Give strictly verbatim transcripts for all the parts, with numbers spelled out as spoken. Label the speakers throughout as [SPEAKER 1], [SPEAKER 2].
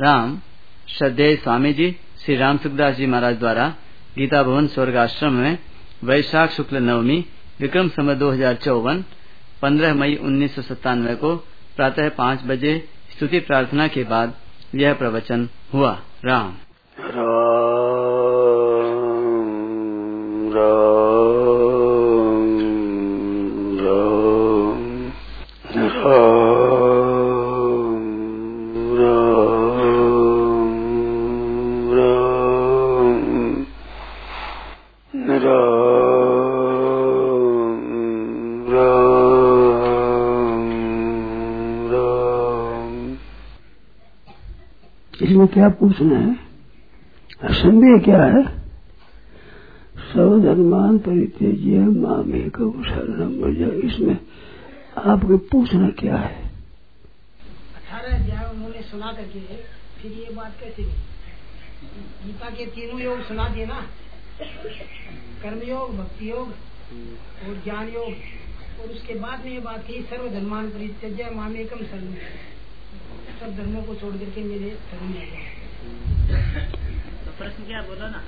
[SPEAKER 1] राम। श्रद्धेय स्वामी जी श्री राम सुखदास जी महाराज द्वारा गीता भवन स्वर्ग आश्रम में वैशाख शुक्ल नवमी विक्रम संवत दो हजार चौवन पंद्रह मई उन्नीस सौ सत्तानवे को प्रातः पाँच बजे स्तुति प्रार्थना के बाद यह प्रवचन हुआ। राम
[SPEAKER 2] इसमें क्या पूछना है? संदेह क्या है? सर्वधर्मान परित्यज्य मामेकं शरणं व्रज। इसमें आपके पूछना क्या है?
[SPEAKER 3] अठारह अध्याय उन्होंने सुना करके फिर ये बात कैसे हुई? गीता के तीनों योग सुना दिए ना, कर्मयोग, भक्ति योग और ज्ञान योग, और उसके बाद में ये बात कही सर्वधर्मान परित्यज्य मामेकं शरणं व्रज। सब धर्मों को छोड़ करके मेरे शरण में आए। तो प्रश्न क्या बोला ना,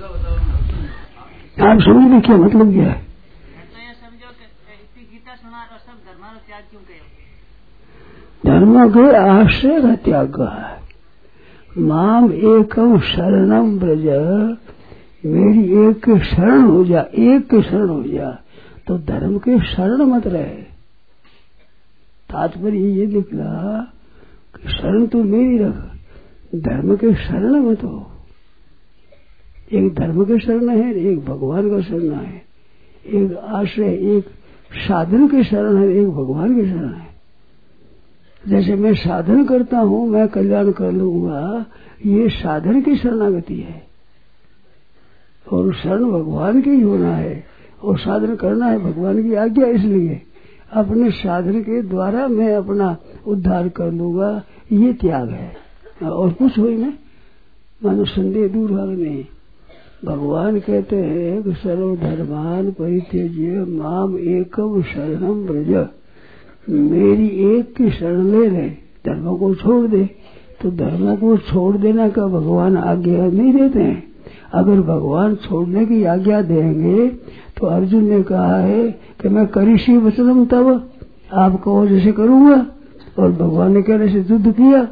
[SPEAKER 2] आप समझिए क्या मतलब क्या है?
[SPEAKER 3] तो ये समझो कि इतनी गीता सुना और सब धर्मों का त्याग क्यों कहे?
[SPEAKER 2] धर्मों के आश्रय का त्याग है। माम एकम शरणम ब्रज, मेरी एक शरण हो जा, एक के शरण हो जा। तो धर्म के शरण मत रहे। तात्पर्य ये निकला कि शरण तो मेरी रख, धर्म के शरण मत हो। एक धर्म के शरण है, एक भगवान का शरण है, एक आश्रय, एक साधन के शरण है, एक भगवान के शरण है। जैसे मैं साधन करता हूँ, मैं कल्याण कर लूंगा, ये साधन की शरणागति है। और शरण भगवान की ही होना है, और साधन करना है भगवान की आज्ञा। इसलिए अपने साधन के द्वारा मैं अपना उद्धार कर लूंगा, ये त्याग है। और कुछ हुई ना, मानो संदेह दूर भाग नहीं। भगवान कहते हैं कि सर्वधर्मान परित्यज्य माम एकम शरणम व्रज, मेरी एक की शरण ले ले, धर्मों को छोड़ दे। तो धर्मों को छोड़ देना का भगवान आज्ञा नहीं देते हैं। अगर भगवान छोड़ने की आज्ञा देंगे तो अर्जुन ने कहा है कि मैं करिष्ये वचनम तव, आप कहो जैसे करूंगा, और भगवान ने कहने से युद्ध किया।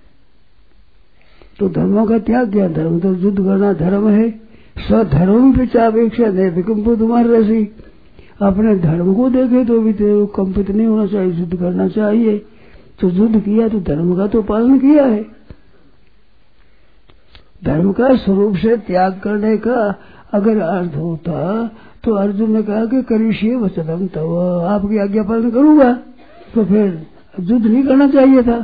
[SPEAKER 2] तो धर्मों का त्याग किया। धर्म तो युद्ध करना धर्म है। स्वधर्म पिचापेक्षा नैतिकम तुम्हारे रसी। अपने धर्म को देखे तो भी तेरे कंपित नहीं होना चाहिए, युद्ध करना चाहिए। तो युद्ध किया तो धर्म का तो पालन किया है। धर्म का स्वरूप से त्याग करने का अगर अर्थ होता तो अर्जुन ने कहा कि करिष्ये वचनम तव, आपकी आज्ञा पालन करूंगा। तो फिर युद्ध नहीं करना चाहिए था।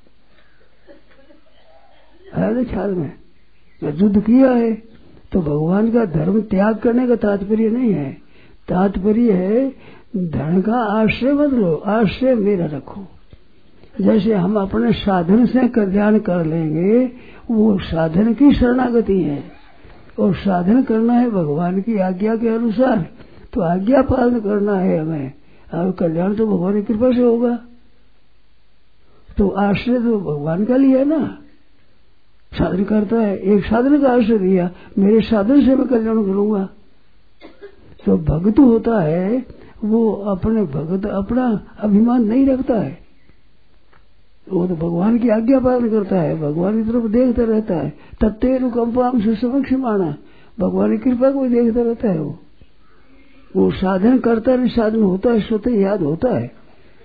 [SPEAKER 2] है ख्याल में युद्ध किया है। तो भगवान का धर्म त्याग करने का तात्पर्य नहीं है। तात्पर्य है धर्म का आश्रय मत लो, आश्रय मेरा रखो। जैसे हम अपने साधन से कल्याण कर लेंगे, वो साधन की शरणागति है। और साधन करना है भगवान की आज्ञा के अनुसार, तो आज्ञा पालन करना है हमें। और कल्याण तो भगवान की कृपा से होगा। तो आश्रय तो भगवान का लिया ना, साधन करता है, एक साधन का आश्रय दिया, मेरे साधन से मैं कल्याण करूंगा। तो भक्त होता है वो अपने भक्त अपना अभिमान नहीं रखता है, वो तो भगवान की आज्ञा पालन करता है, भगवान की तरफ देखता रहता है। तत्तेनुकंपाम से समक्ष माना, भगवान की कृपा को देखता रहता है। वो वो साधन करता नहीं, साधन होता है, स्वतः याद होता है।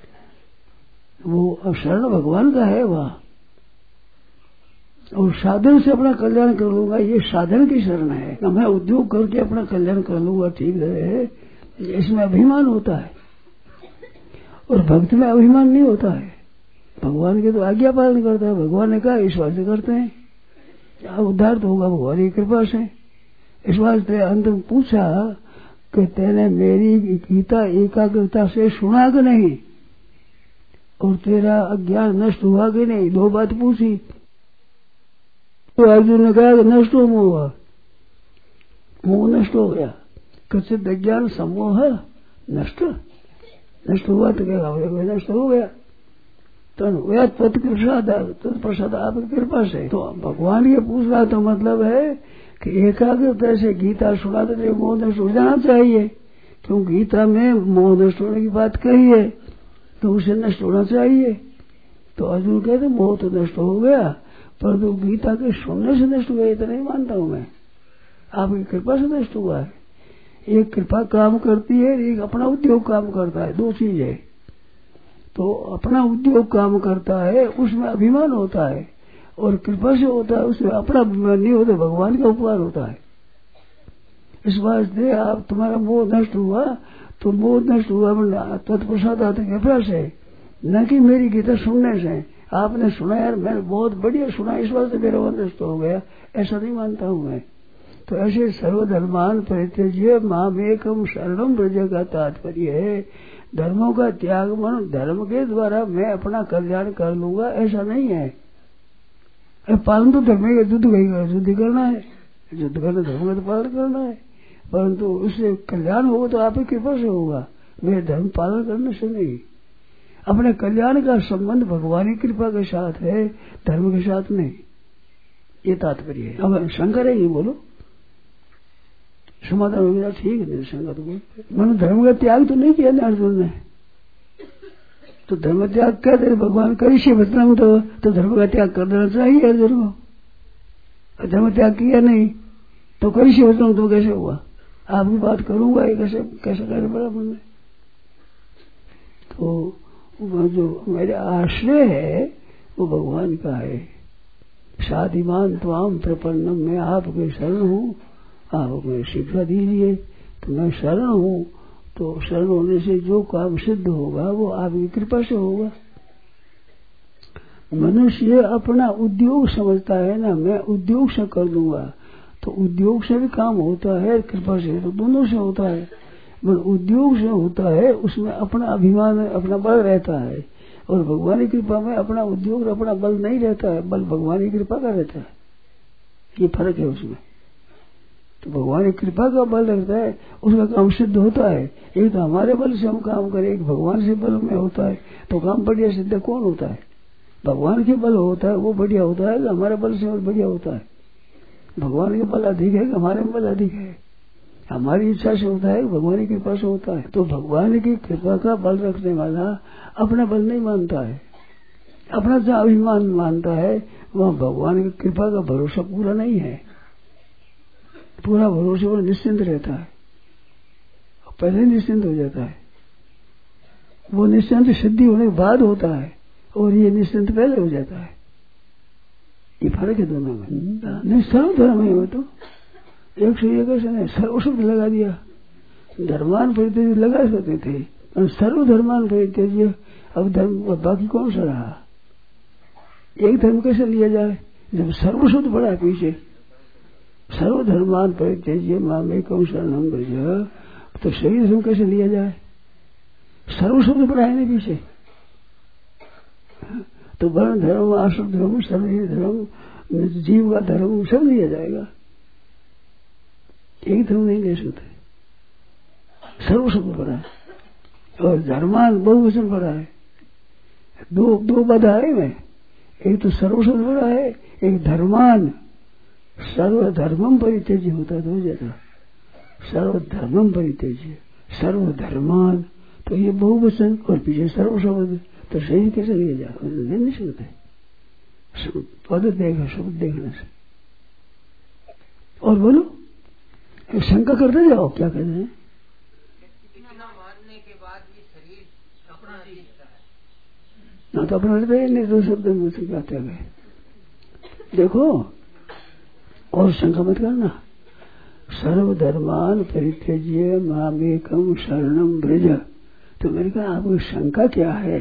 [SPEAKER 2] वो शरण भगवान का है वहाँ। और साधन से अपना कल्याण कर लूंगा, ये साधन की शरण है। मैं उद्योग करके अपना कल्याण कर लूंगा, ठीक है, इसमें अभिमान होता है। और भक्त में अभिमान नहीं होता है। भगवान के तो आज्ञा पालन करता है। भगवान ने कहा इस वास्ते करते हैं, उद्धार तो होगा भगवान की कृपा से। इस वास्ते अंत में पूछा कि तेने मेरी गीता एकाग्रता से सुना कि नहीं, और तेरा अज्ञान नष्ट हुआ कि नहीं, दो बात पूछी। तो अर्जुन ने कहा कि नष्ट हो मोह, मोह नष्ट हो गया। कच्चित अज्ञान समोह नष्ट, नष्ट हुआ तो क्या नष्ट हो गया। तो वह तत्प्रसाद तत्प्रसाद आपकी कृपा से। तो भगवान ये पूछ रहा तो मतलब है कि एकाग्रता से गीता सुना तो मोह नष्ट हो जाना चाहिए, क्यों गीता में मोह नष्ट होने की बात कही है तो उसे नष्ट होना चाहिए। तो अर्जुन कहते मोह तो नष्ट हो गया, परंतु गीता के सुनने से नष्ट हुआ, ये तो नहीं मानता हूं मैं, आपकी कृपा से नष्ट हुआ है। एक कृपा काम करती है, एक अपना उद्योग काम करता है, दो चीज है। तो अपना उद्योग काम करता है उसमें अभिमान होता है, और कृपा से होता है उसमें अपना अभिमान नहीं होता, भगवान का उपकार होता है। इस वास्ते आप तुम्हारा मोह नष्ट हुआ तो मोह नष्ट हुआ तत्प्रसाद आते कृपा से, न कि मेरी गीता सुनने से। आपने सुना यार मैंने बहुत बढ़िया सुना इस वास्ते मेरा मोह नष्ट हो गया, ऐसा नहीं मानता हूं मैं। तो ऐसे सर्वधर्मान परित्यज्य मामेकम शरणम ब्रज का तात्पर्य है धर्मों का त्याग, मन धर्म के द्वारा मैं अपना कल्याण कर लूंगा ऐसा नहीं है। पालन तो धर्म का युद्ध युद्ध करना है, युद्ध करना धर्म का तो पालन करना है, परंतु उससे कल्याण होगा तो आपकी कृपा से होगा, मेरे धर्म पालन करने से नहीं। अपने कल्याण का संबंध भगवान की कृपा के साथ है, धर्म के साथ नहीं, ये तात्पर्य है। अब शंकर है ये बोलो समाधान हो गया, ठीक है। शंकर तो बोल मैंने धर्म का त्याग तो नहीं किया ना अर्जुन ने, तो धर्म त्याग कहते भगवान करिष्ये वचनम, तो, तो धर्म का त्याग कर देना चाहिए अर्जुन को। धर्म त्याग किया नहीं तो करिष्ये वचनम तो कैसे हुआ, आपकी बात करूंगा ये कैसे कैसे कर बराबर में। तो वो जो मेरे आश्रय है वो भगवान का है। साधिमान त्वाम प्रपन्नम, मैं आपके शरण हूँ, आप मुझे शिक्षा दीजिए तो मैं शरण हूँ। तो शरण होने से जो काम सिद्ध होगा वो आपकी कृपा से होगा। मनुष्य अपना उद्योग समझता है ना, मैं उद्योग से कर दूंगा, तो उद्योग से भी काम होता है, कृपा से तो दोनों से होता है। पर उद्योग से होता है उसमें अपना अभिमान अपना बल रहता है, और भगवान की कृपा में अपना उद्योग अपना बल नहीं रहता है, बल भगवान की कृपा का रहता है। ये फर्क है उसमें। तो भगवान की कृपा का बल रहता है, उसका काम सिद्ध होता है। एक तो हमारे बल से हम काम करें, एक भगवान से बल में होता है, तो काम बढ़िया सिद्ध कौन होता है? भगवान के बल होता है वो बढ़िया होता है, हमारे बल से और बढ़िया होता है। भगवान के बल अधिक है, हमारे बल अधिक है। हमारी इच्छा से होता है, भगवान की कृपा से होता है। तो भगवान की कृपा का बल रखने वाला अपना बल नहीं मानता है, अपना जहाँ अभिमान मानता है वहाँ भगवान की कृपा का भरोसा पूरा नहीं है। पूरा भरोसे पर निश्चिंत रहता है, पहले निश्चिंत हो जाता है। वो निश्चिंत सिद्धि होने के बाद होता है, और ये निश्चिंत पहले हो जाता है। ये फर्क है दोनों में। नहीं सर्वधर्म है वो तो एक सौ एक ने सर्व शब्द लगा दिया, धर्मान परित्यज्य लगा सकते थे, और सर्वधर्मान परित्यज्य अब धर्म बाकी कौन सा रहा? एक धर्म कैसे लिया जाए जब सर्व शब्द पड़ा है पीछे? सर्वधर्मान परित्यज्य मामेकम शरणम ब्रज, तो सही धर्म कैसे लिया जाए? सर्व शब्द पड़ा है ना पीछे, तो वर्ण धर्म आश्रम धर्म शरीर धर्म जीव का धर्म सब लिया जाएगा, एक धर्म नहीं ले सकते। सर्व शब्द पड़ा है, और धर्मान बहुवचन पड़ा है, दो दो पद आए में, एक तो सर्व शब्द पड़ा है, एक धर्मान। सर्वधर्मम परित्यज्य होता तो हो जाता सर्वधर्मम परित्यज्य, सर्वधर्मान, तो ये बहुवचन और पीछे सर्व शब्द, तो सही कैसे लिया जाए? ले नहीं सकते, पद देखा शब्द देखने से। और बोलो शंका करते जाओ, क्या कहते हैं?
[SPEAKER 4] इतना मानने के बाद भी शरीर अपना दिखता है
[SPEAKER 2] ना, तो अपना नहीं दो शब्द में से क्या गए। देखो और शंका मत करना। सर्वधर्मान परित्यज्य मामेकम शरणम ब्रज, तो मैंने कहा आपकी शंका क्या है?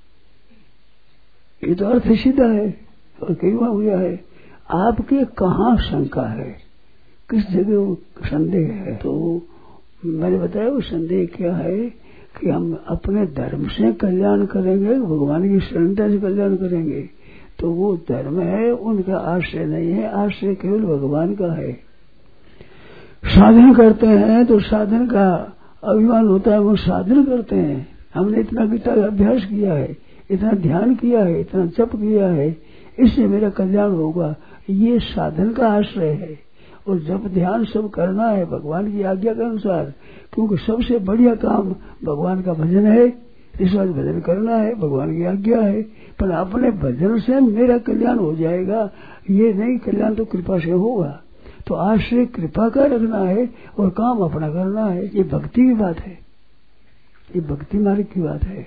[SPEAKER 2] ये तो अर्थ सीधा है और कई बार हुआ है। आपके कहाँ शंका है, किस जगह संदेह है? तो मैंने बताया वो संदेह क्या है कि हम अपने धर्म से कल्याण करेंगे, भगवान की शरणता से कल्याण करेंगे, तो वो धर्म है उनका आश्रय नहीं है, आश्रय केवल भगवान का है। साधन करते हैं तो साधन का अभिमान होता है, वो साधन करते हैं, हमने इतना गीता का अभ्यास किया है, इतना ध्यान किया है, इतना जप किया है, इससे मेरा कल्याण होगा, ये साधन का आश्रय है। और जप ध्यान सब करना है भगवान की आज्ञा के अनुसार, क्योंकि सबसे बढ़िया काम भगवान का भजन है। इस बात भजन करना है, भगवान की आज्ञा है। पर अपने भजन से मेरा कल्याण हो जाएगा ये नहीं, कल्याण तो कृपा से होगा। तो आश्रय कृपा का रखना है और काम अपना करना है। ये भक्ति की बात है, ये भक्ति मार्ग की बात है।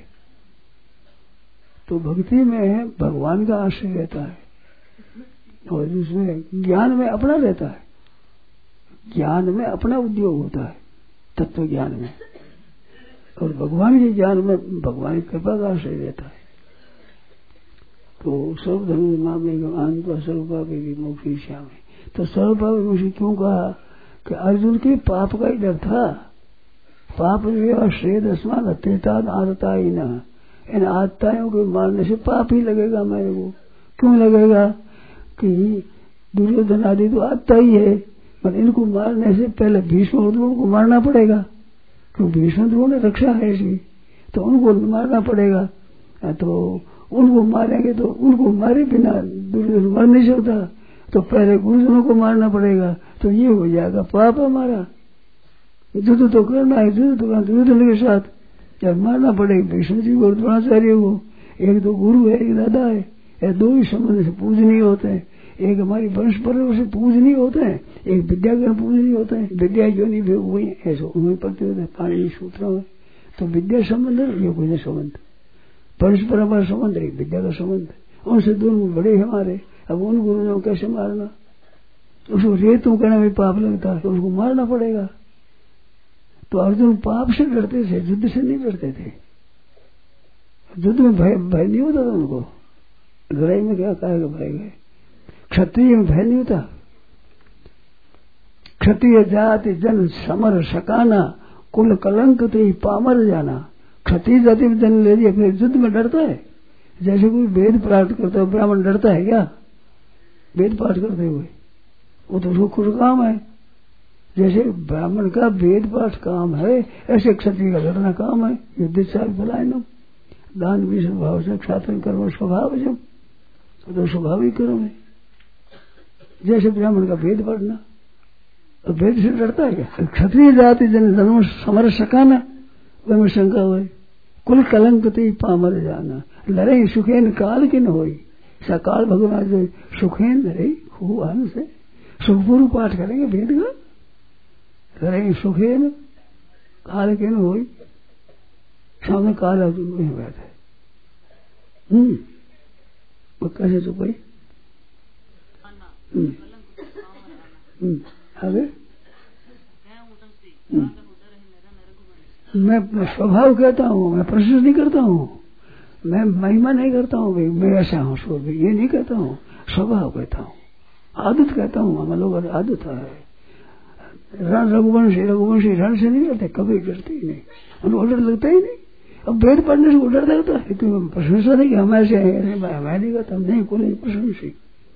[SPEAKER 2] तो भक्ति में भगवान का आश्रय रहता है और उसमें ज्ञान में अपना रहता है, ज्ञान में अपना उद्योग होता है, तत्व ज्ञान में। और भगवान के ज्ञान में भगवान की कृपा का आश्रय रहता है। तो सर्वधर्म मामले का सर्वपापी मोक्षी श्यामी। तो सर्वपापी मोक्षी क्यों कहा कि अर्जुन के पाप का ही डर था। पाप श्रेद अस्मान अत्यता आदता ही न, इन आदताओं के मारने से पाप ही लगेगा मेरे को। क्यों लगेगा कि दुर्योधन आदि तो आदता ही है, पर इनको मारने से पहले भीष्म अर्जुन को मारना पड़ेगा, क्योंकि भीष्म द्रोण ने रक्षा है इसकी, तो उनको मारना पड़ेगा। तो उनको मारेंगे तो उनको मारे बिना दुर्योधन मर नहीं सकता, तो पहले गुरुजनों को मारना पड़ेगा। तो ये हो जाएगा पाप हमारा। युद्ध तो करना है, युद्ध तो दुर्योधन के साथ जब मारना पड़ेगा भीष्म जी को, द्रोणाचार्य को। एक तो गुरु है, एक दादा है, या दो ही संबंध से पूजनीय होते हैं। एक हमारी वंश परंपरा से पूजनीय होते हैं, एक विद्या के पूजनीय होते हैं। विद्या जो नहीं हुई ऐसे उन्हें पढ़ते होते हैं पाणी सूत्रों में। तो विद्या संबंध है, ये कोई संबंध वंश परंपरा संबंध है, विद्या का संबंध। उनसे दोनों बड़े हमारे, अब उन गुरुओं को कैसे मारना? उसको रेतों करने में पाप लगता है, तो उसको मारना पड़ेगा। तो अर्जुन पाप से डरते थे, युद्ध से नहीं डरते थे। युद्ध में भय भय नहीं होता था उनको। लड़ाई में क्या कहेगा भय गए। क्षत्रिय में भय नहीं होता। क्षत्रिय जाति जन समर सकाना, कुल कलंक ते पामर जाना। क्षत्रिय जाति में जन्म ले लिया फिर युद्ध में डरता है। जैसे कोई वेद पाठ करता है, ब्राह्मण डरता है क्या वेद पाठ करते हुए? वो तो उसको खुश काम है। जैसे ब्राह्मण का वेद पाठ काम है, ऐसे क्षत्रिय का लड़ना काम है। युद्ध चाल फलायनम दान भी स्वभाव से क्षात्र कर्म स्वभाव, जब तो स्वाभाविक कर्म है। जैसे ब्राह्मण का वेद पढ़ना, तो वेद से डरता है क्या? क्षत्रिय जाति जन जन्म समर सकाना, वह शंका हुई। कुल कलंक ते पामर जाना, लड़े सुखेन काल के न होई। सकाल भगवान जो सुखेन लड़े खूब आनंद से सुखपूर्व पाठ करेंगे वेद का। लड़े सुखेन काल के न होई, सामने काल अर्जुन में बैठा है। हम्म वो कैसे चुप गई? आगे मैं स्वभाव कहता हूँ, मैं प्रशंसा नहीं करता हूँ, मैं महिमा नहीं करता हूँ भाई मैं ऐसा हूँ सो भी, ये नहीं कहता हूँ। स्वभाव कहता हूँ, आदत कहता हूँ। हम लोग आदत है। रण रघुवंशी रघुवंशी रण से नहीं डरते, कभी डरते ही नहीं, उनको डर लगता ही नहीं। अब वेद पढ़ने से डर लगता है, क्योंकि प्रशंसा नहीं कि हम ऐसे हैं, मैं नहीं कहता नहीं कोई प्रशंसी।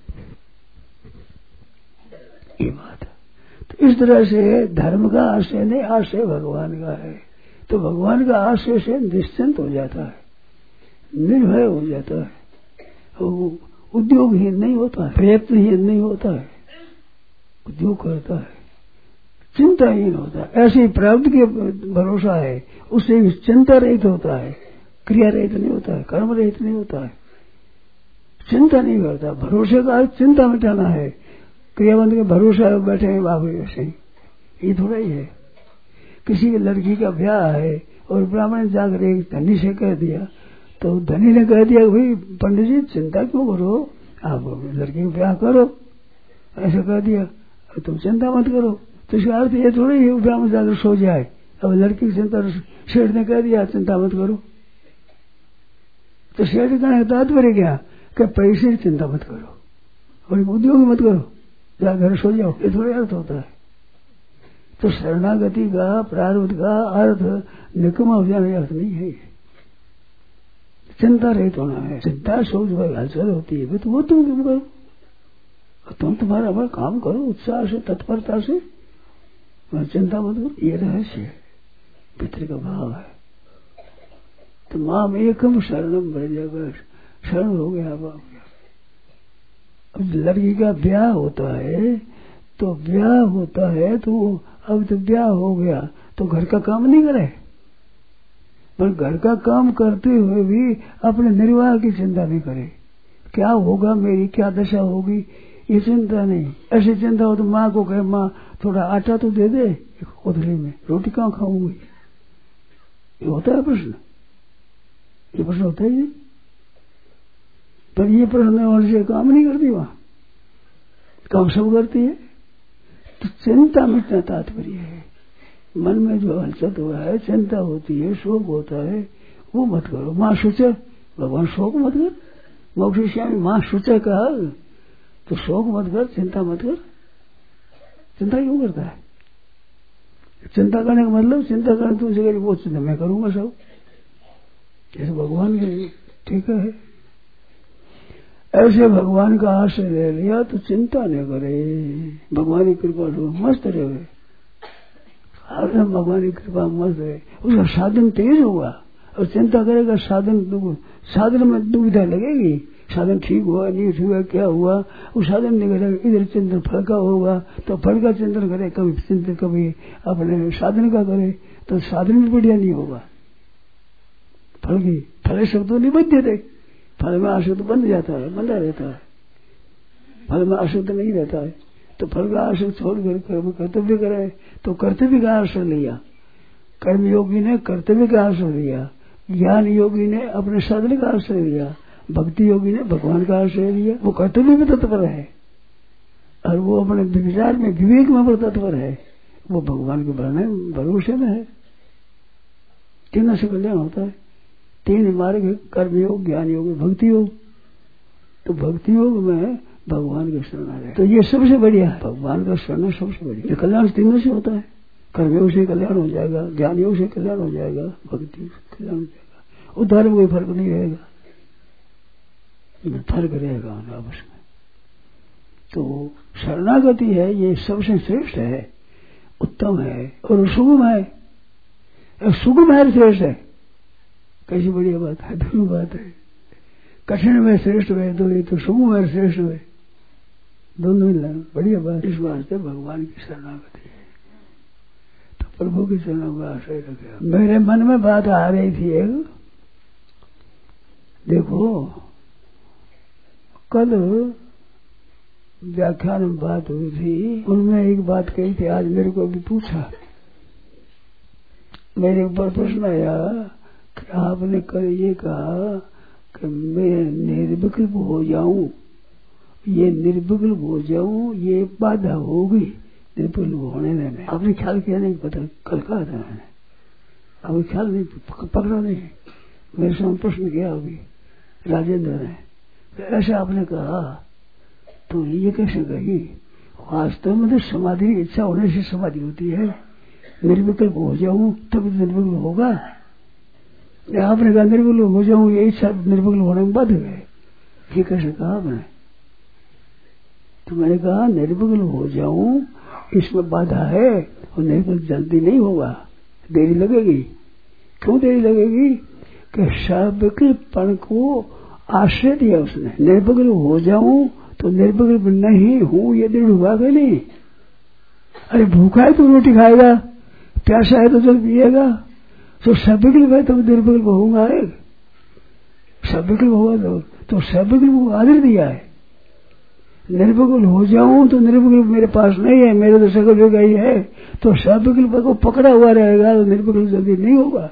[SPEAKER 2] ये बात है। तो इस तरह से धर्म का आश्रय नहीं, आश्रय भगवान का है। तो भगवान का आश्रय से निश्चिंत हो जाता है, निर्भय हो जाता है, उद्योगहीन नहीं होता है, प्रयत्नहीन नहीं होता है, उद्योग करता है, चिंताहीन होता है। ऐसे प्रारब्ध के भरोसा है, उससे चिंता रहित होता है, क्रिया रहित नहीं होता है, कर्म रहित नहीं होता है, चिंता नहीं करता। भरोसे का चिंता मिटाना है। क्रियाबंध के भरोसा बैठे हैं बाबू ऐसे ही, ये थोड़ा ही है। किसी की लड़की का ब्याह है और ब्राह्मण जाकर एक धनी से कह दिया, तो धनी ने कह दिया भाई पंडित जी चिंता क्यों करो, आप लड़की का ब्याह करो, ऐसा कह दिया, तुम चिंता मत करो। तो इसका अर्थ ये थोड़ी है ब्राह्मण जाकर सो जाए। अब लड़की की चिंता सेठ ने कह दिया चिंता मत करो, तो सेठ का तात्पर्य क्या कि पैसे की चिंता मत करो और उद्योग मत करो, जा घर सो जाओ, ये थोड़ा अर्थ होता है। तो शरणागति का प्रारब्ध का अर्थ निकम्मा हो जाने अर्थ नहीं है। चिंता रहित होना है। चिंता सोच भाई हलचल होती है, तो वो तुम क्यों करो, तुम तुम्हारा अपना काम करो उत्साह से तत्परता से, चिंता मत करो। ये रहस्य भीतर का भाव है। तो माम एकम शरणम भर जाएगा, शरण हो गया। अब अब लड़की का ब्याह होता है तो ब्याह होता है तो अब तो ब्याह हो गया तो घर का काम नहीं करे, पर घर का काम करते हुए भी अपने निर्वाह की चिंता नहीं करे। क्या होगा, मेरी क्या दशा होगी, ये चिंता नहीं। ऐसी चिंता हो तो माँ को कहे, माँ थोड़ा आटा तो दे दे कोथली में, रोटी कहाँ खाऊंगी। ये होता है प्रश्न, ये प्रश्न होता है। पर ये प्रश्न होने से काम नहीं करती, वहां काम सब करती है। तो चिंता मिटना तात्पर्य है। मन में जो हलचल हुआ है, चिंता होती है, शोक होता है, वो मत करो। माँ सोचे, भगवान शोक मत कर, मोक्ष श्यामी माँ सोचे कहा तो शोक मत कर, चिंता मत कर। चिंता क्यों करता है? चिंता करने का मतलब, चिंता करने तुमसे करी वो चिंता मैं करूंगा सब, जैसे भगवान के। ठीक है, ऐसे भगवान का आश्रय ले लिया तो चिंता नहीं करे, भगवान की कृपा से मस्त रहे, हर भगवान की कृपा मस्त रहे। उसका साधन तेज होगा, और चिंता करेगा साधन साधन में दुविधा लगेगी, साधन ठीक हुआ नहीं हुआ, क्या हुआ, वो साधन नहीं करेगा। इधर चिंतन फल का होगा तो फल का चिंतन करे, कभी चिंतन कभी अपने साधन का करे तो साधन भी बढ़िया नहीं होगा। फल की फल शब्द तो नहीं बन देते, फल में आसक्त बन जाता है, बंधा रहता है, फल में आसक्त नहीं रहता है। तो फल का आसक्त छोड़कर कर्म कर्तव्य करे, तो कर्तव्य का आश्रय लिया, कर्म योगी ने कर्तव्य का आश्रय लिया, ज्ञान योगी ने अपने साधन का आश्रय लिया, भक्ति योगी ने भगवान का आश्रय लिया। वो कर्तव्य में तत्पर है और वो अपने विचार में विवेक में तत्पर है, वो भगवान के भरोसे में है। तीनों से कल्याण होता है। तीन मार्ग है, कर्म योग, ज्ञान योग, भक्ति योग। तो भक्ति योग में भगवान का शरण है, तो ये सबसे बढ़िया है। भगवान का शरण सबसे बढ़िया कल्याण तीनों से होता है। कर्म योग से कल्याण हो जाएगा, ज्ञान योग से कल्याण हो जाएगा, भक्ति से कल्याण हो जाएगा। उद्धार में कोई फर्क नहीं रहेगा, फर्क रहेगा आपस में। तो शरणागति है, ये सबसे श्रेष्ठ है, उत्तम है और सुगम है। सुगम है श्रेष्ठ है, कैसी बढ़िया बात है, दोनों बात है। कठिन में श्रेष्ठ है तो ये तो सुगम है श्रेष्ठ है, दोनों ही बढ़िया बात। इस वास्ते भगवान की शरणागति है, तो प्रभु की शरणों का आश्रय रखे। मेरे मन में बात आ रही थी एक, देखो कल व्याख्यान में बात हुई थी, उनमें एक बात कही थी, आज मेरे को भी पूछा, मेरे ऊपर प्रश्न आया कि आपने कल ये कहा कि मैं निर्विकल्प हो जाऊं, ये निर्विकल्प हो जाऊं, ये बाधा होगी निर्विकल्प होने में। आपने ख्याल किया नहीं, पता कल कहा था मैंने, अभी ख्याल नहीं पकड़ा नहीं, मेरे सामने प्रश्न किया अभी राजेंद्र ने, तो ऐसा आपने कहा तो ये कैसे कही? वास्तव में तो समाधि इच्छा होने से समाधि होती है, निर्विकल्प हो जाऊं तब निर्विकल्प होगा। आपने कहा निर्विकल्प हो जाऊं, ये इच्छा निर्विकल्प होने में बाधक है, ये कैसे कहा आपने? तो मैंने कहा निर्विकल्प हो जाऊं इसमें बाधा है, और निर्विकल्प जल्दी नहीं होगा, देरी लगेगी। क्यों देरी लगेगी? कि सविकल्पन को आश्रय दिया उसने। निर्विकल्प हो जाऊं तो निर्विकल्प नहीं हूं ये दृढ़ हुआ कि नहीं? अरे भूखा है तो रोटी खाएगा, प्यासा है तो जल पिएगा, तो सविकल्प है तो निर्विकल्प होगा। सविकल्प होगा तो, तो सविकल्प को आदर दिया है। निर्विकल्प हो जाऊं तो निर्विकल्प मेरे पास नहीं है, मेरे तो सकल जगह ही है, तो सविकल्प को पकड़ा हुआ रहेगा तो निर्विकल्प जल्दी नहीं होगा।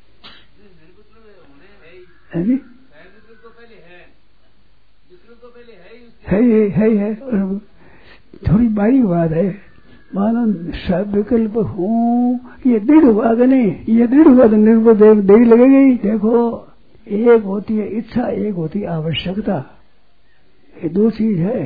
[SPEAKER 2] है है है है, है। थोड़ी बारी बात है, मानो सविकल्प हूँ ये दृढ़ हुआ कि नहीं? ये दृढ़ हुआ तो निर्विकल्प देरी लगेगी। देखो एक होती है इच्छा, एक होती है आवश्यकता, ये दो चीज है।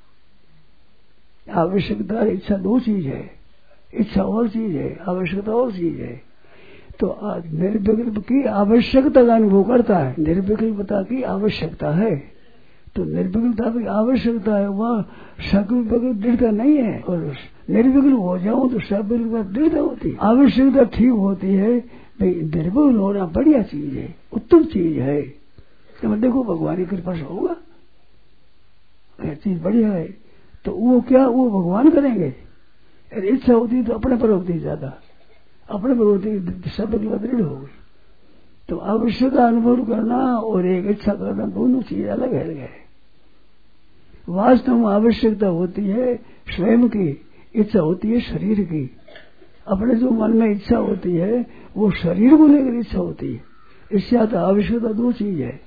[SPEAKER 2] आवश्यकता इच्छा दो चीज है, इच्छा और चीज है, आवश्यकता और चीज है। तो निर्विकल्प की आवश्यकता का अनुभव करता है, निर्विकल्पता की आवश्यकता है, तो निर्विकल्पता की आवश्यकता है, वह सविकल्प दृढ़ता नहीं है। और निर्विकल्प हो जाऊं तो सविकल्प दृढ़ता होती है। आवश्यकता ठीक होती है, निर्विकल्प होना बढ़िया चीज है, उत्तम चीज है। तो देखो भगवान की कृपा से होगा, यह चीज बढ़िया है। तो वो क्या, वो भगवान करेंगे। इच्छा होती तो अपने पर होती, ज्यादा अपने पर होती, सविकल्प दृढ़ हो गई। तो आवश्यकता अनुभव करना और एक इच्छा करना दोनों चीज अलग अलग है। वास्तव में आवश्यकता होती है स्वयं की, इच्छा होती है शरीर की। अपने जो मन में इच्छा होती है वो शरीर को लेकर इच्छा होती है। इच्छा तो आवश्यकता दो चीज है।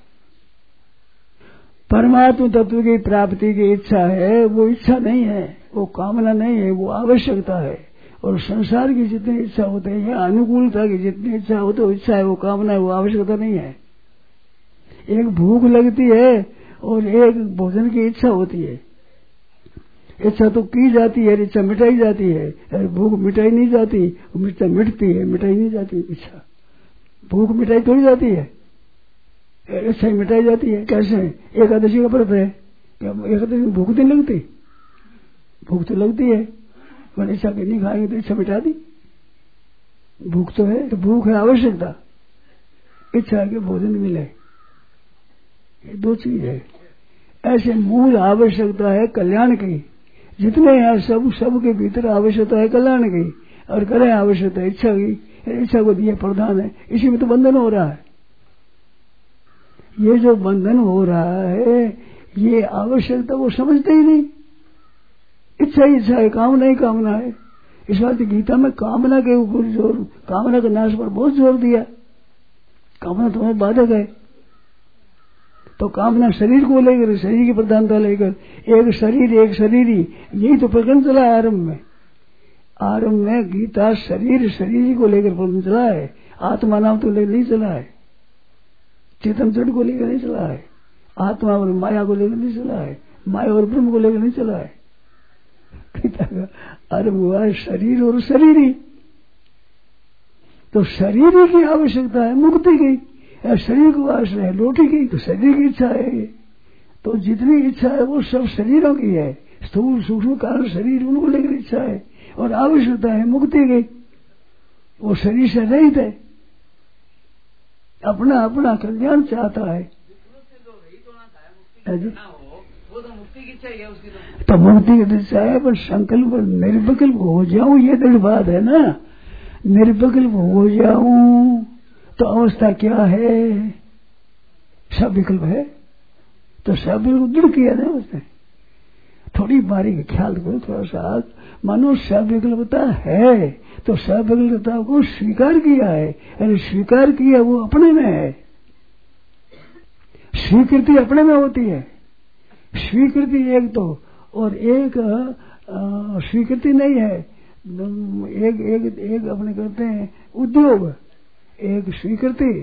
[SPEAKER 2] परमात्मा तत्व की प्राप्ति की इच्छा है, वो इच्छा नहीं है, वो कामना नहीं है, वो आवश्यकता है। और संसार की जितनी इच्छा होती है या अनुकूलता की जितनी इच्छा होती है, वो इच्छा है, वो कामना है, वो आवश्यकता नहीं है। एक भूख लगती है और एक भोजन की इच्छा होती है। इच्छा तो की जाती है, इच्छा मिटाई जाती है। भूख मिटाई नहीं जाती, इच्छा मिटती है, मिटाई नहीं जाती इच्छा। भूख मिटाई थोड़ी जाती है, इच्छा ही मिटाई जाती है। कैसे? एकादशी का व्रत है, एकादशी में भूख नहीं लगती? भूख तो लगती है, पर इच्छा के नहीं खाएंगे तो इच्छा मिटा दी। भूख तो है, तो भूख है आवश्यकता, इच्छा है कि भोजन मिले, ये दो चीज है। ऐसे मूल आवश्यकता है कल्याण की। जितने हैं सब सब के भीतर आवश्यकता है कल्याण की, और करें आवश्यकता इच्छा की। इच्छा को दिया प्रधान है, इसी में तो बंधन हो रहा है। ये जो बंधन हो रहा है, ये आवश्यकता वो समझते ही नहीं। इच्छा ही इच्छा है, कामना ही कामना है। इस बात गीता में कामना के ऊपर जोर, कामना के नाश पर बहुत जोर दिया। कामना तुम्हें बाधक है, तो कामना शरीर को लेकर, शरीर की प्रधानता लेकर, एक शरीर एक शरीरी, यही तो प्रकरण चला है आरंभ में। आरंभ में गीता शरीर शरीर को लेकर प्रकरण चला है। आत्मा नाम तो लेकर नहीं चला है, चेतन जड़ को लेकर नहीं चला है, आत्मा और माया को लेकर नहीं चला है, माया और ब्रह्म को लेकर नहीं चला है। गीता का आरंभ हुआ है शरीर और शरीरी। तो शरीर की आवश्यकता है मुक्ति की, शरीर को आश्रय है लौटी की, तो शरीर की इच्छा है। तो जितनी इच्छा है वो सब शरीरों की है। स्थूल सूक्ष्म कारण शरीर, उनको लेकर इच्छा है। और आवश्यकता है मुक्ति की, वो शरीर से रहित है, अपना अपना कल्याण चाहता है। तो मुक्ति की इच्छा है, पर संकल्प निर्विकल्प हो जाऊं, ये दृढ़ बात है ना। निर्विकल्प हो जाऊं तो अवस्था क्या है? सब विकल्प है, तो सब विकल्प दृढ़ किया ना उसने। थोड़ी बारीक ख्याल करो थोड़ा सा। मानो सब विकल्पता है, तो सब विकल्पता को स्वीकार किया है। अरे स्वीकार किया वो अपने में है। स्वीकृति अपने में होती है। स्वीकृति एक तो, और एक स्वीकृति नहीं है। एक एक एक अपने करते हैं उद्योग, एक स्वीकृति।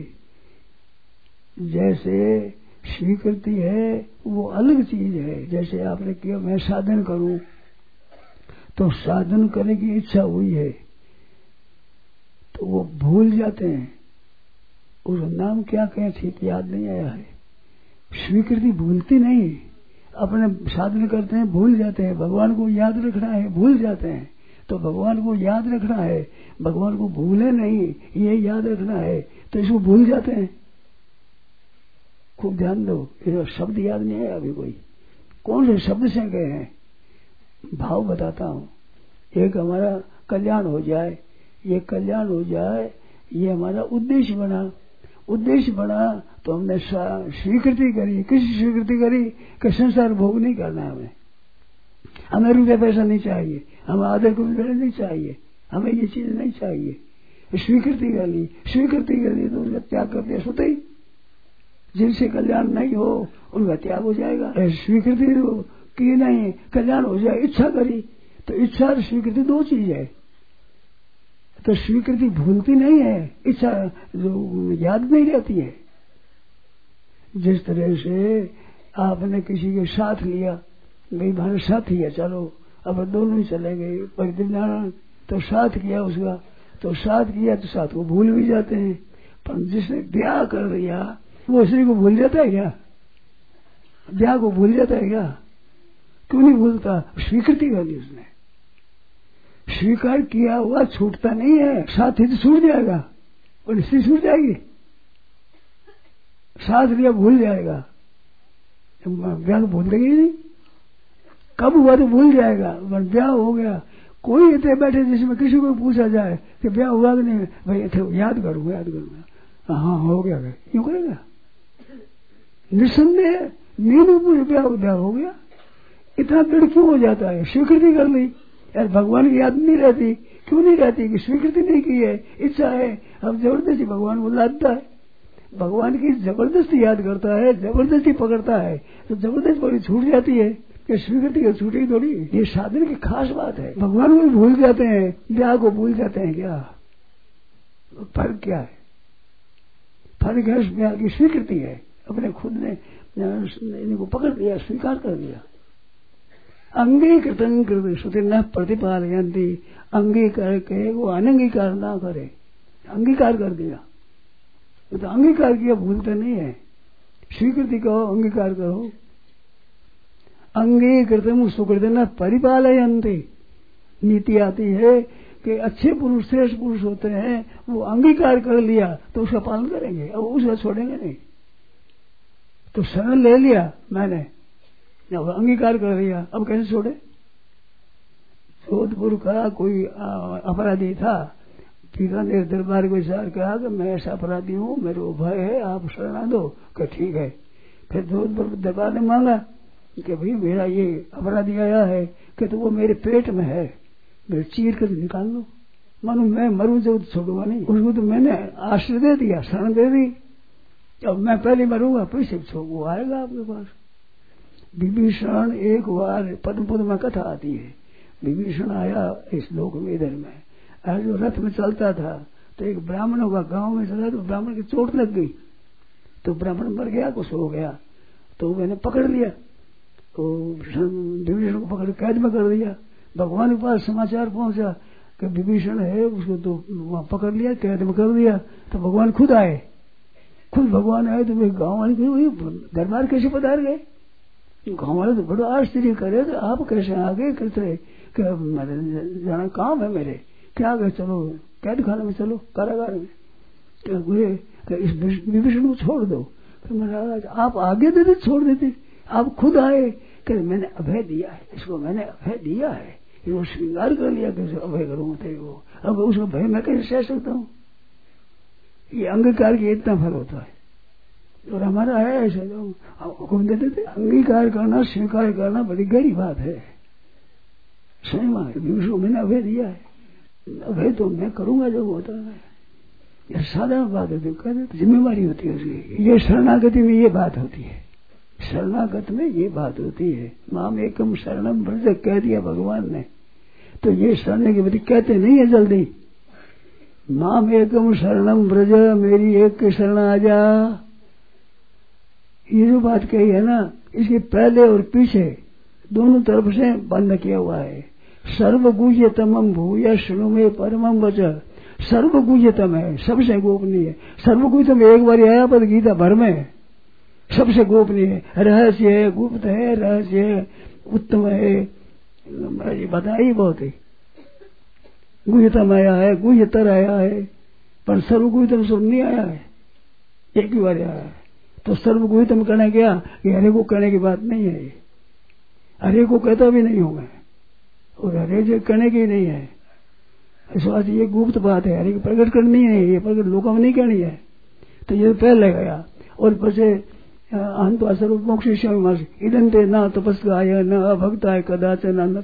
[SPEAKER 2] जैसे स्वीकृति है वो अलग चीज है। जैसे आपने किया मैं साधन करूं, तो साधन करने की इच्छा हुई है, तो वो भूल जाते हैं। उस नाम क्या कहें ठीक याद नहीं आया है। स्वीकृति भूलती नहीं, अपने साधन करते हैं भूल जाते हैं। भगवान को याद रखना है, भूल जाते हैं। तो भगवान को याद रखना है, भगवान को भूले नहीं, ये याद रखना है, तो इसको भूल जाते हैं। खूब ध्यान दो, ये शब्द याद नहीं है अभी कोई, कौन से शब्द से गए हैं। भाव बताता हूँ। एक हमारा कल्याण हो जाए, ये कल्याण हो जाए, ये हमारा उद्देश्य बना। उद्देश्य बना तो हमने स्वीकृति करी। किसी स्वीकृति करी कि संसार भोग नहीं करना है हमें, हमें रुपया पैसा नहीं चाहिए, हमें आदर को नहीं चाहिए, हमें ये चीज नहीं चाहिए। स्वीकृति कर ली, स्वीकृति कर ली तो उनका त्याग कर दिया स्वतः ही। जिनसे कल्याण नहीं हो उनका त्याग हो जाएगा। स्वीकृति की नहीं, कल्याण हो जाए, इच्छा करी, तो इच्छा और स्वीकृति दो चीज है। तो स्वीकृति भूलती नहीं है, इच्छा जो याद नहीं रहती है। जिस तरह से आपने किसी के साथ लिया, भाई हमारे साथ ही है, चलो अब दोनों ही चले गए परिणाम, तो साथ किया उसका, तो साथ किया तो साथ को भूल भी जाते हैं। पर जिसने ब्याह कर दिया वो स्त्री को भूल जाता है क्या? ब्याह को भूल जाता है क्या? क्यों नहीं भूलता? स्वीकृति कर ली उसने, स्वीकार किया हुआ छूटता नहीं है। साथ ही तो छूट जाएगा और इससे छूट जाएगी, साथ लिया भूल जाएगा, ब्याह को भूल देगी नहीं। कब हुआ तो भूल जाएगा, ब्याह हो गया। कोई इतने बैठे जिसमें किसी को पूछा जाए कि ब्याह हुआ कि नहीं, भाई थे याद करूंगा याद करूंगा, हाँ हो गया, क्यों करेगा? निस्संदेह नींद पूरे ब्याह ब्याह हो गया। इतना पेड़ क्यों हो जाता है? स्वीकृति कर ली यार, भगवान की याद नहीं रहती। क्यों नहीं रहती? कि स्वीकृति नहीं की है, इच्छा है, अब जबरदस्ती भगवान को लादता है। भगवान की जबरदस्ती याद करता है, जबरदस्ती पकड़ता है, तो जबरदस्ती पकड़ी छूट जाती है कि स्वीकृति को छूटेगी थोड़ी। ये साधन की खास बात है। भगवान को भूल जाते हैं, ब्याह को भूल जाते हैं। क्या फर्क क्या है? फर्क है ब्याह की स्वीकृति है, अपने खुद ने इनको पकड़ लिया, स्वीकार कर लिया। अंगीकृतं कृत श्रुति न प्रतिपालयन्ति, अंगीकार कहे वो अनंगीकार ना करे, अंगीकार कर दिया तो अंगीकार किया, भूलते नहीं है। स्वीकृति कहो, अंगीकार करो। अंगीकृतं सुकृति न परिपालयन्ति, नीति आती है कि अच्छे पुरुष श्रेष्ठ पुरुष होते हैं, वो अंगीकार कर लिया तो उसका पालन करेंगे, अब उसका छोड़ेंगे नहीं। तो शरण ले लिया मैंने, अंगीकार कर लिया, अब कैसे छोड़े? जोधपुर का कोई अपराधी था, बीकानेर दरबार को इशार कहा कि मैं ऐसा अपराधी हूँ, मेरे को भय है, आप शरणा दो। कि ठीक है। फिर जोधपुर दरबार ने मांगा कि भाई मेरा ये अपराधी आया है कि तो वो मेरे पेट में है, मेरे चीर कर निकाल लो, मानो मैं मरूं जो छोड़ूंगा नहीं। उसको तो मैंने आश्रय दे दिया, शरण दे दी, अब मैं पहले मरूंगा फिर से वो आएगा आपके पास। विभीषण एक बार पद्म पुत्र में कथा आती है, विभीषण आया इस लोक में इधर में, आज जो रथ में चलता था तो एक ब्राह्मणों का गांव में चला, तो ब्राह्मण की चोट लग गई, तो ब्राह्मण मर गया, कुछ हो गया, तो मैंने पकड़ लिया, तो विभीषण को पकड़ कैद में कर दिया। भगवान के पास समाचार पहुंचा कि विभीषण है, उसको तो वहां पकड़ लिया, कैद में कर दिया। तो भगवान खुद आए, खुद भगवान आए तो वे गाँव वाले दरबार कैसे पधार गए? गाँव वाले तो बड़ा आश्चर्य करे, तो आप कैसे आगे कहते जाना काम है मेरे, क्या गए, चलो कैद खाने में, चलो कारागार में, क्या इस विभीषण को छोड़ दो। फिर महाराज आप आगे देते छोड़ देते, आप खुद आए, कहते मैंने अभय दिया है, इसको मैंने अभय दिया है, वो श्रृंगार कर लिया, कैसे अभय करूँ थे वो, अब उसको भय मैं कैसे सह सकता हूँ? ये अंगीकार की इतना फल होता है। और हमारा है ऐसे लोग हुक्म देते थे, अंगीकार करना स्वीकार करना बड़ी गहरी बात है। सही बात, मैंने अभय दिया है, अभय तो मैं करूंगा जब होता है, यह साधारण बात है, कहते जिम्मेवारी होती है उसकी। ये शरणागति में ये बात होती है, शरणागत में ये बात होती है। माम एकम शरणम ब्रज कह दिया भगवान ने, तो ये शरण की बात कहते नहीं है जल्दी। माम एकम शरणम ब्रज, मेरी एक के शरण आ जा, ये जो बात कही है ना, इसके पहले और पीछे दोनों तरफ से बंद किया हुआ है। सर्वगुह्यतमं भूय शृणु मे परमं वच, सर्वगुह्यतम है, सबसे गोपनीय है। सर्वगुह्यतम एक बार आया पर गीता भर में, सबसे गोपनीय है, रहस्य है, गुप्त है, रहस्य है, उत्तम है, ये बताइए बहुत है। गुह्यतम आया है, गुह्यतर आया है, पर सर्वगुह्यतम सब नहीं आया है, एक ही बार आया है। तो सर्वगुह्यतम कहने गया कि हरे को कहने की बात नहीं है, हरे को कहता भी नहीं हूं मैं, और हरे जो कहने की नहीं है, इस बात ये गुप्त बात है, हरे की प्रकट करनी है, ये प्रकट लोगों में नहीं करनी है। तो ये पहले गया, और पीछे अंत सर्वमोक्ष इदंते न तपस्काय न अभक्ताय कदाचन न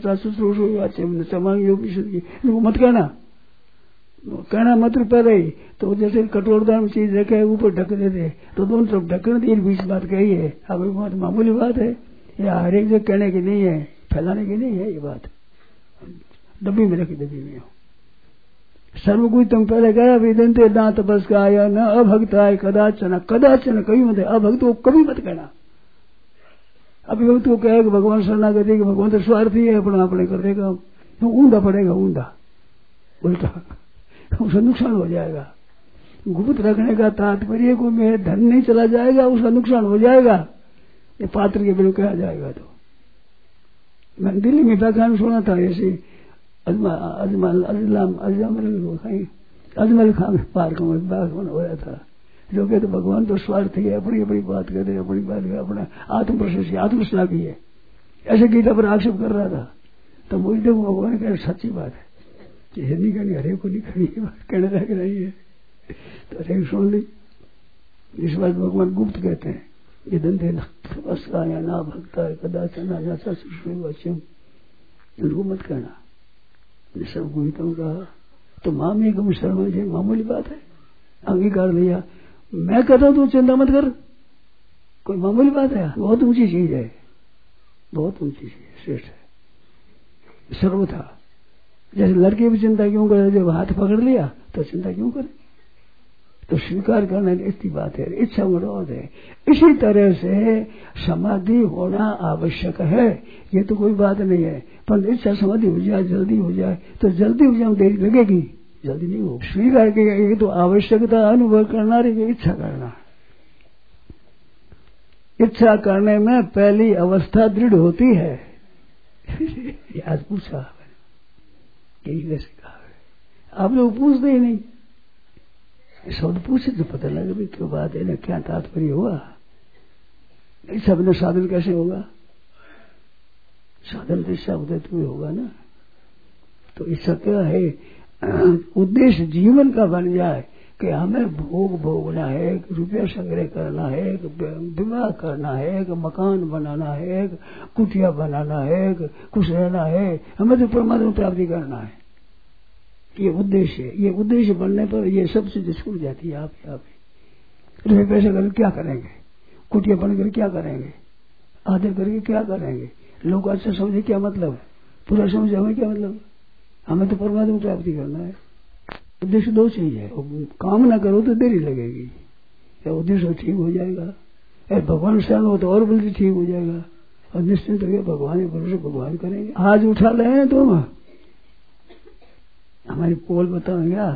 [SPEAKER 2] चाचुश्रूषु मत कहना, कहना मत पहले ही। तो जैसे कठोरता में चीज रखे ऊपर ढक देते, तो दोनों तरफ ढकने दी बीच बात कही है। अब ये बात मामूली बात है, या हर एक जगह कहने की नहीं है, फैलाने की नहीं है, ये बात डब्बी में रखी, डब्बी में। सर्वकुछ तुम पहले कहा विदंते ना तपस्काय न अभक्ताय कदाचन, कदाचन कभी मत, अभक्त को कभी मत कहना। अभिभक्त को कहे कि भगवान शरणागति, भगवान तो स्वार्थी है, अपना अपने कर देगा, तो ऊंधा पड़ेगा, ऊंधा उल्टा, उसका नुकसान हो जाएगा। गुप्त रखने का तात्पर्य को मेरे धन नहीं चला जाएगा, उसका नुकसान हो जाएगा, ये पात्र के बिना कहा जाएगा। तो मैंने दिल्ली में व्याख्यान सुना था ऐसे अजमल अजमल अजलाम अजमल अजमल खान पार्क में व्याख्यान हो रहा था, जो कहते भगवान तो स्वार्थी है, अपनी अपनी बात कहते हैं, अपनी बात अपना आत्म प्रशंसा आत्मश्लाघी है, ऐसे गीता पर आक्षेप कर रहा था। तो मुझे देखो भगवान कह सच्ची बात है कि हिंदी कहनी हरेक को नहीं खड़ी बात कहने लग रही है। तो हरेक सुन ली। इस बात भगवान गुप्त कहते हैं ये धंधे का या ना भक्ता है कदाचन वचन, इनको मत कहना सब गीतों का। तो माम एकम शरण मामूली बात है, अंगीकार लिया। मैं कहता हूं तू चिंता मत कर, कोई मामूली बात है, बहुत ऊंची चीज है, बहुत ऊंची चीज है, श्रेष्ठ है सर्वथा। जैसे लड़के भी चिंता क्यों करे, जब हाथ पकड़ लिया तो चिंता क्यों करे। तो स्वीकार करना इतनी बात है, इच्छा विरोध है। इसी तरह से समाधि होना आवश्यक है, ये तो कोई बात नहीं है। पर इच्छा समाधि हो जाए, जल्दी हो जाए तो जल्दी हो जाए, देरी लगेगी, जल्दी नहीं हो। स्वीकार के ये तो आवश्यकता अनुभव करना रही, इच्छा करना। इच्छा करने में पहली अवस्था दृढ़ होती है। आज पूछा यही वैसे कहा, आप लोग पूछते ही नहीं। शब्द पूछे तो पता लगे भी क्यों बात है ना, क्या तात्पर्य हुआ। इच्छा बिना साधन कैसे होगा, साधन तो इच्छा होता तो होगा ना। तो इच्छा क्या है, उद्देश्य जीवन का बन जाए कि हमें भोग भोगना है, रुपया संग्रह करना है, विवाह करना है, मकान बनाना है, कुटिया बनाना है, कुछ रहना है, हमें तो परमात्मा प्राप्ति करना है। ये उद्देश्य है। ये उद्देश्य बनने पर ये सब चीजें छूट जाती है आप आप रुपये पैसे करके क्या करेंगे, कुटिया बनकर क्या करेंगे, आदर करके क्या करेंगे, लोग अच्छा समझे क्या मतलब, पूरा समझे हमें क्या मतलब। हमें तो परमात्मा प्राप्ति करना है। उद्देश्य दो चीज है, काम ना करो तो देरी लगेगी, या उद्देश्य ठीक हो जाएगा, या भगवान शरण हो तो और बल्कि ठीक हो जाएगा। और निश्चिंत रहिए भगवान भरोसे भगवान करेंगे। आज उठा ले तुम हमारी पोल बताओ क्या,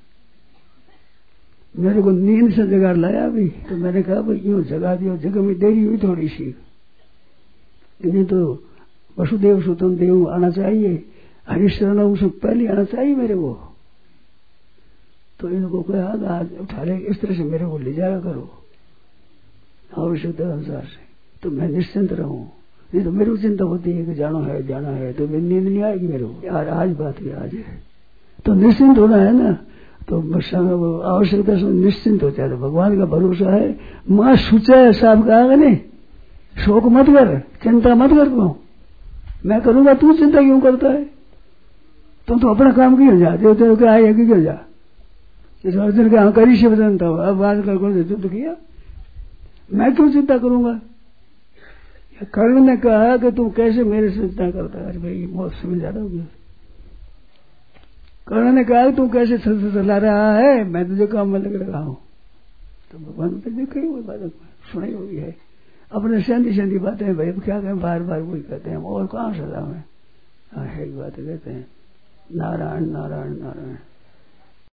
[SPEAKER 2] मेरे को नींद से जगा लाया अभी। तो मैंने कहा भाई यूं जगा दिया, जगह में देरी हुई थोड़ी सी, नहीं तो वसुदेव सुतम देव आना चाहिए, हरिशरण उससे पहले आना चाहिए मेरे को। तो इनको कहा आज उठा ले, इस तरह से मेरे को ले जाया करो आवश्यकता अनुसार से, तो मैं निश्चिंत रहूं। नहीं तो मेरे को चिंता होती है कि जाना है जाना है, तो मेरी नींद नहीं आएगी मेरे को। यार आज बात है, आज है तो निश्चिंत होना है ना। तो आवश्यकता से निश्चिंत हो जाए, तो भगवान का भरोसा है। माँ सुचा है साहब कहा नहीं, शोक मत कर, चिंता मत कर, तू मैं करूंगा, तू चिंता क्यों करता है। तुम तो अपना काम क्यों जाते हो, तेरे को आए क्यों जा। इस अर्जुन के करी से बदनता हो, अब बात कर तो किया, मैं क्यों चिंता करूंगा। कर्ण ने कहा कि तुम कैसे मेरे से चिंता करता है। भाई मौत समझ ज्यादा हो गया। कर्ण ने कहा तुम कैसे चला रहा है, मैं तुझे काम में लग रहा हूं। तो भगवान ने देखी हुई बात सुनी हुई है, अपने संधि संधि बातें भाई क्या कहें, बार बार वही कहते हैं और कहाँ सदा में। हाँ है बात कहते हैं नारायण नारायण नारायण।